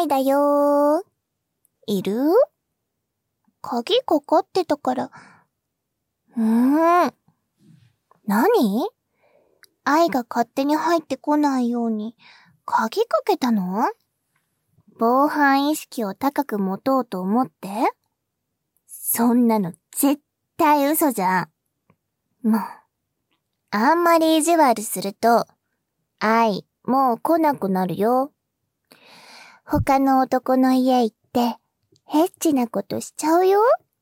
愛だよー。いる？鍵かかってたから。何？愛が勝手に入ってこないように鍵かけたの？防犯意識を高く持とうと思って？そんなの絶対嘘じゃん。もう、あんまり意地悪すると、愛、もう来なくなるよ。他の男の家行って、エッチなことしちゃうよ。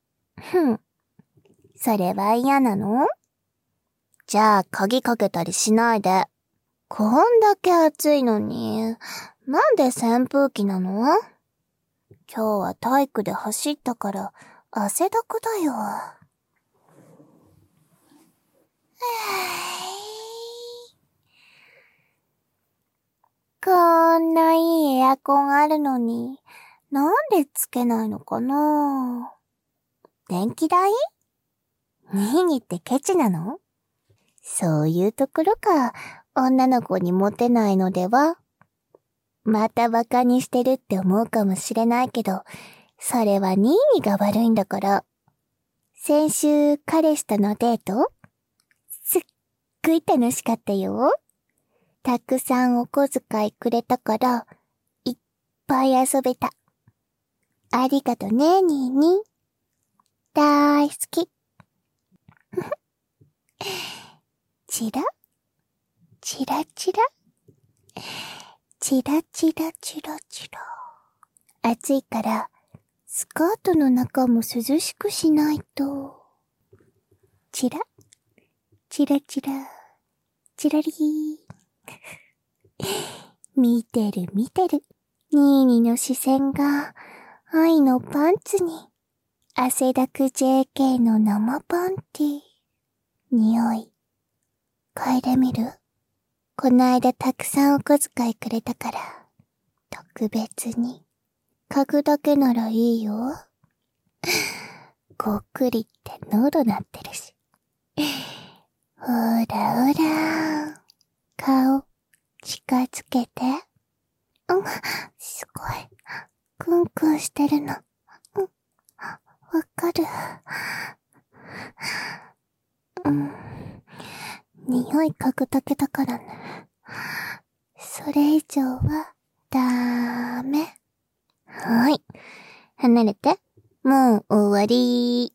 それは嫌なの？じゃあ鍵かけたりしないで。こんだけ暑いのに、なんで扇風機なの？今日は体育で走ったから汗だくだよ。こんないいエアコンあるのに、なんでつけないのかな？電気代？ニーニってケチなの？そういうところか、女の子にモテないのでは？またバカにしてるって思うかもしれないけど、それはニーニが悪いんだから。先週彼氏とのデート？すっごい楽しかったよ。たくさんお小遣いくれたから、いっぱい遊べた。ありがとね、ニーニ。大好き。チラ？チラチラ？チラチラチラチラ。暑いから、スカートの中も涼しくしないと。チラ？チラチラ。チラリー。見てる見てる。ニーニの視線が、愛のパンツに。汗だく JK の生パンティ。匂い。嗅いでみる？こないだたくさんお小遣いくれたから、特別に。嗅ぐだけならいいよ。ごっくりって喉なってるし。ほらほら。顔、近づけて。すごい。クンクンしてるの。わかる。匂い嗅ぐだけだからね。それ以上は、ダメ。はい。離れて。もう終わり。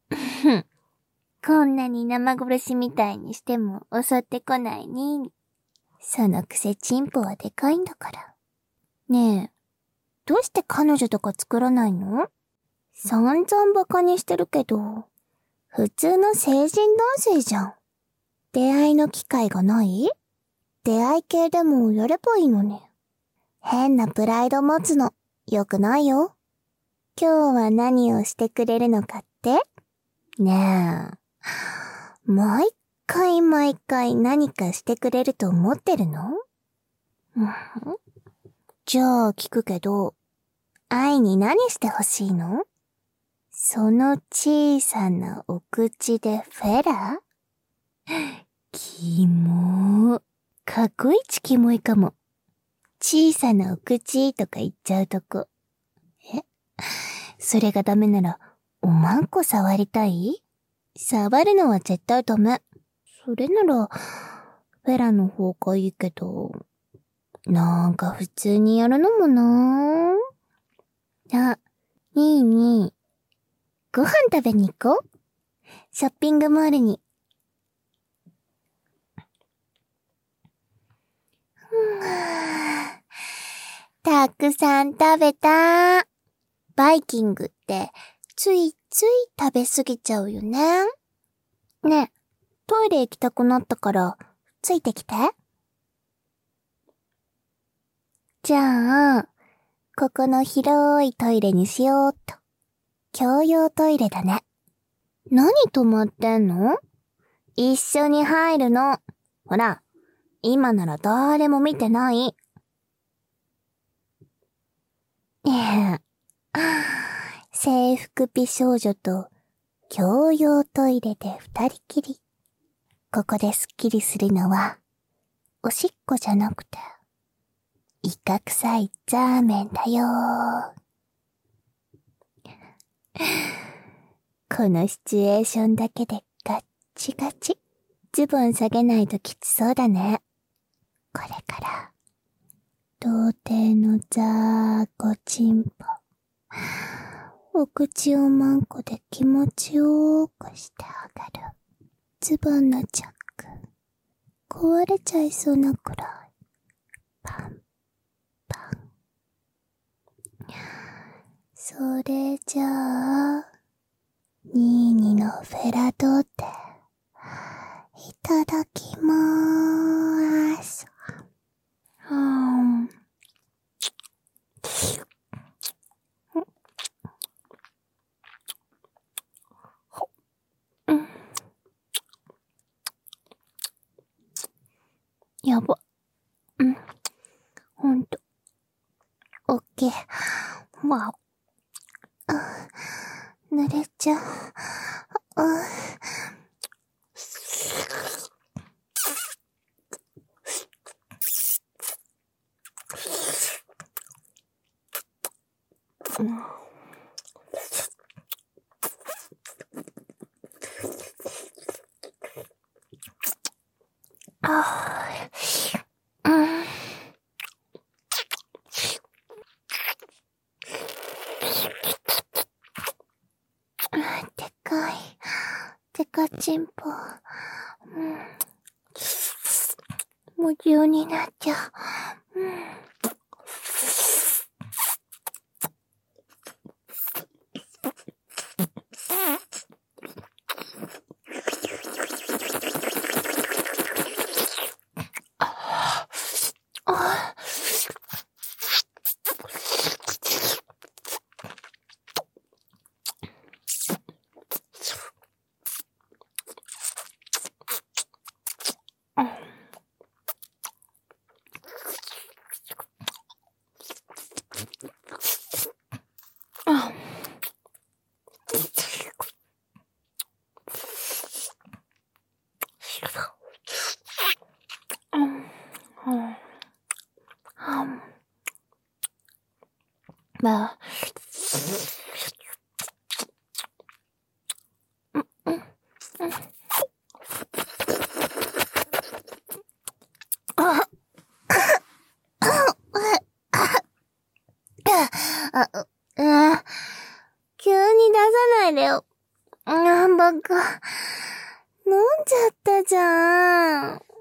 こんなに生殺しみたいにしても襲ってこないに。そのくせチンポはでかいんだから。ねえ、どうして彼女とか作らないの？散々バカにしてるけど、普通の成人男性じゃん。出会いの機会がない？出会い系でもやればいいのに。変なプライド持つの、よくないよ。今日は何をしてくれるのかって？ねえ。毎回何かしてくれると思ってるの？じゃあ聞くけど、愛に何してほしいの？その小さなお口でフェラ？キモー。過去一キモいかも。小さなお口とか言っちゃうとこ。それがダメなら、おまんこ触りたい？触るのは絶対ダメ。それなら、フェラの方がいいけど、なんか普通にやるのもなぁ。あ、いいに。ご飯食べに行こう。ショッピングモールに。たくさん食べた。バイキングってついつい食べ過ぎちゃうよね。ねえ、トイレ行きたくなったからついてきて。じゃあ、ここの広いトイレにしようっと。共用トイレだね。何止まってんの？一緒に入るの。ほら、今なら誰も見てない。制服美少女と共用トイレで二人きり。ここでスッキリするのは、おしっこじゃなくて、イ鹿臭いザーメンだよ。このシチュエーションだけでガッチガチ。ズボン下げないときつそうだね。これから、童貞のザーコチンポ。お口をマンコで気持ちよくしてあげる。ズボンのチャック、壊れちゃいそうなくらい。パン、パン。それじゃあ、ニーニのフェラドーテ、いただきまーす。やば。ほんと。オッケー。わお。濡れちゃう。でかちんぽ。夢中になっちゃう。まあ。急に出さないでよ。バカ。飲んじゃったじゃん。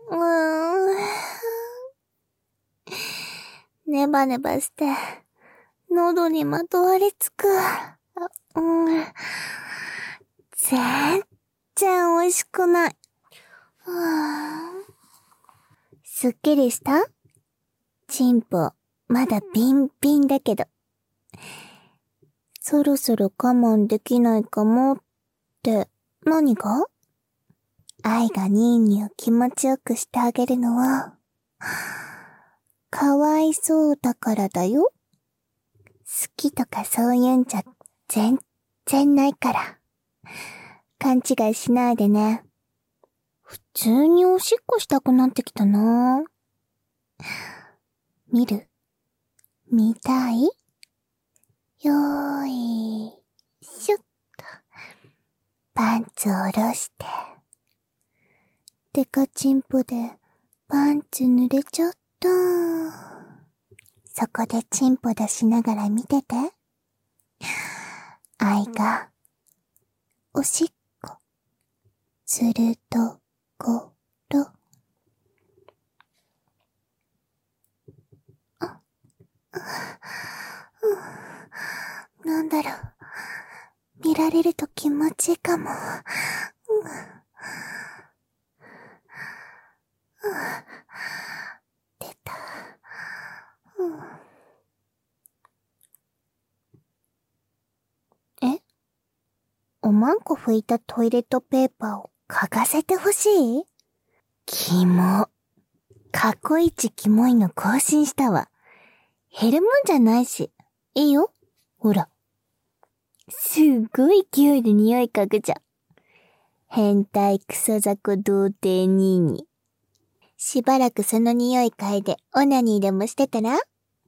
ネバネバして、喉にまとわりつく。全然美味しくない。すっきりした？チンポ、まだビンビンだけど。そろそろ我慢できないかもって、何が？愛がニーニーを気持ちよくしてあげるのは、かわいそうだからだよ。好きとかそういうんじゃ全然ないから。勘違いしないでね。普通におしっこしたくなってきたな。見る？見たい？よーい、しゅっと。パンツを下ろして。デカチンポでパンツ濡れちゃった。そこでチンポ出しながら見てて。愛が、おしっこ、するところ。なんだろう。見られると気持ちいいかも。出た。え？おまんこ拭いたトイレットペーパーを嗅がせてほしい？キモ。過去一キモいの更新したわ。減るもんじゃないし。いいよ。ほら。すっごい勢いで匂い嗅ぐじゃん。変態クソ雑魚童貞ニーニー。しばらくその匂い嗅いでオナニーでもしてたら？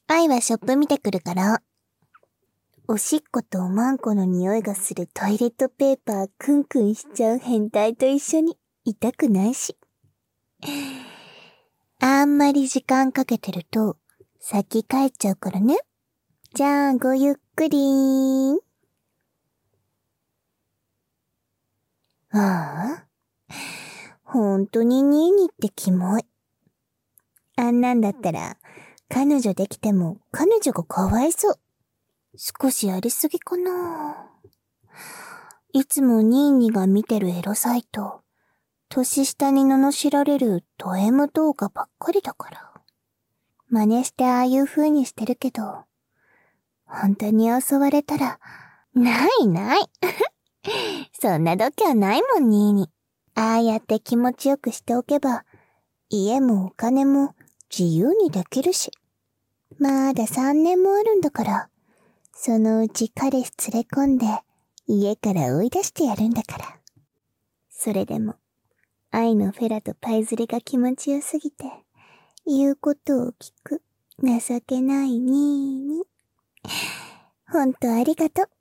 愛はショップ見てくるから。おしっことおまんこの匂いがするトイレットペーパークンクンしちゃう変態と一緒にいたくないし。あんまり時間かけてると先帰っちゃうからね。じゃあごゆっくりーん。ああ、ほんとにニーニってキモい。あんなんだったら彼女できても彼女がかわいそう。少しやりすぎかな。いつもニーニが見てるエロサイト、年下に罵られるド M 動画ばっかりだから。真似してああいう風にしてるけど、本当に襲われたら、ないない。そんな度胸ないもんニーニ。ああやって気持ちよくしておけば、家もお金も自由にできるし。まだ3年もあるんだから、そのうち彼氏連れ込んで、家から追い出してやるんだから。それでも、愛のフェラとパイズレが気持ちよすぎて、言うことを聞く、情けないニーニ。ほんとありがとう。